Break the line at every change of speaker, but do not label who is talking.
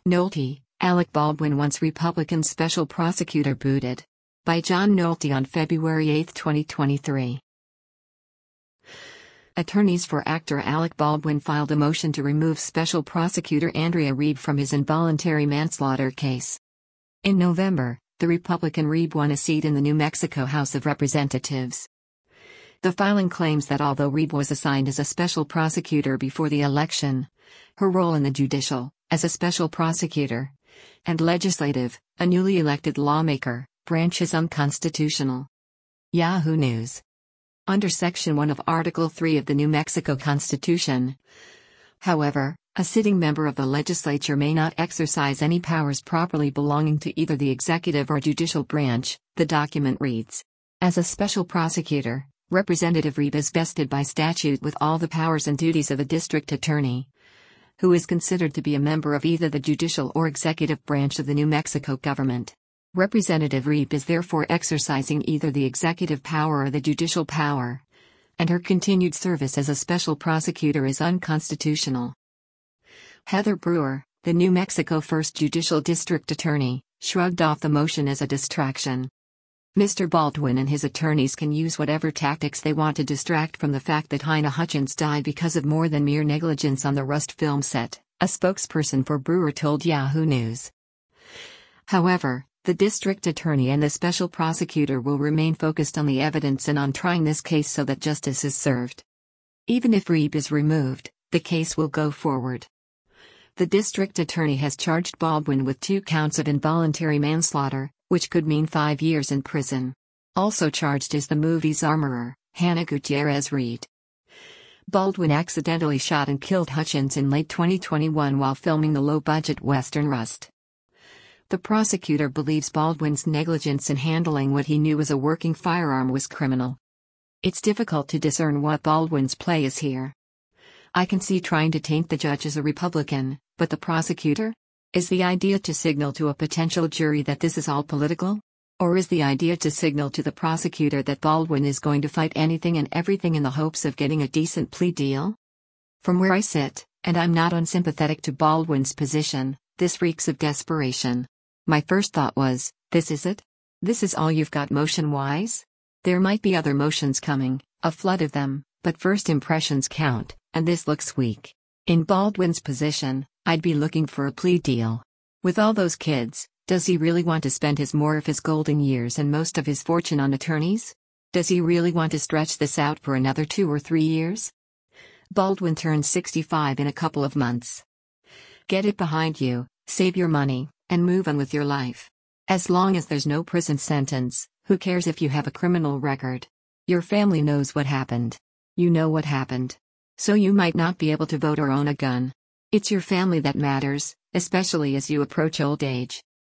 Nolte, Alec Baldwin once Republican special prosecutor booted. By John Nolte on February 8, 2023. Attorneys for actor Alec Baldwin filed a motion to remove Special Prosecutor Andrea Reed from his involuntary manslaughter case. In November, the Republican Reed won a seat in the New Mexico House of Representatives. The filing claims that although Reed was assigned as a special prosecutor before the election, her role in the judicial, as a special prosecutor, and legislative, a newly elected lawmaker, branch is unconstitutional. Yahoo News. Under Section 1 of Article 3 of the New Mexico Constitution, however, a sitting member of the legislature may not exercise any powers properly belonging to either the executive or judicial branch, the document reads. As a special prosecutor, Representative Reed is vested by statute with all the powers and duties of a district attorney, who is considered to be a member of either the judicial or executive branch of the New Mexico government. Representative Reed is therefore exercising either the executive power or the judicial power, and her continued service as a special prosecutor is unconstitutional. Heather Brewer, the New Mexico 1st Judicial District Attorney, shrugged off the motion as a distraction. Mr. Baldwin and his attorneys can use whatever tactics they want to distract from the fact that Halyna Hutchins died because of more than mere negligence on the Rust film set, a spokesperson for Brewer told Yahoo News. However, the district attorney and the special prosecutor will remain focused on the evidence and on trying this case so that justice is served. Even if Reed is removed, the case will go forward. The district attorney has charged Baldwin with 2 counts of involuntary manslaughter, which could mean 5 years in prison. Also charged is the movie's armorer, Hannah Gutierrez Reed. Baldwin accidentally shot and killed Hutchins in late 2021 while filming the low-budget Western Rust. The prosecutor believes Baldwin's negligence in handling what he knew was a working firearm was criminal. It's difficult to discern what Baldwin's play is here. I can see trying to taint the judge as a Republican, but the prosecutor? Is the idea to signal to a potential jury that this is all political? Or is the idea to signal to the prosecutor that Baldwin is going to fight anything and everything in the hopes of getting a decent plea deal? From where I sit, and I'm not unsympathetic to Baldwin's position, this reeks of desperation. My first thought was, this is it? This is all you've got motion-wise? There might be other motions coming, a flood of them, but first impressions count, and this looks weak. In Baldwin's position, I'd be looking for a plea deal. With all those kids, does he really want to spend more of his golden years and most of his fortune on attorneys? Does he really want to stretch this out for another 2 or 3 years? Baldwin turns 65 in a couple of months. Get it behind you, save your money, and move on with your life. As long as there's no prison sentence, who cares if you have a criminal record? Your family knows what happened. You know what happened. So you might not be able to vote or own a gun. It's your family that matters, especially as you approach old age.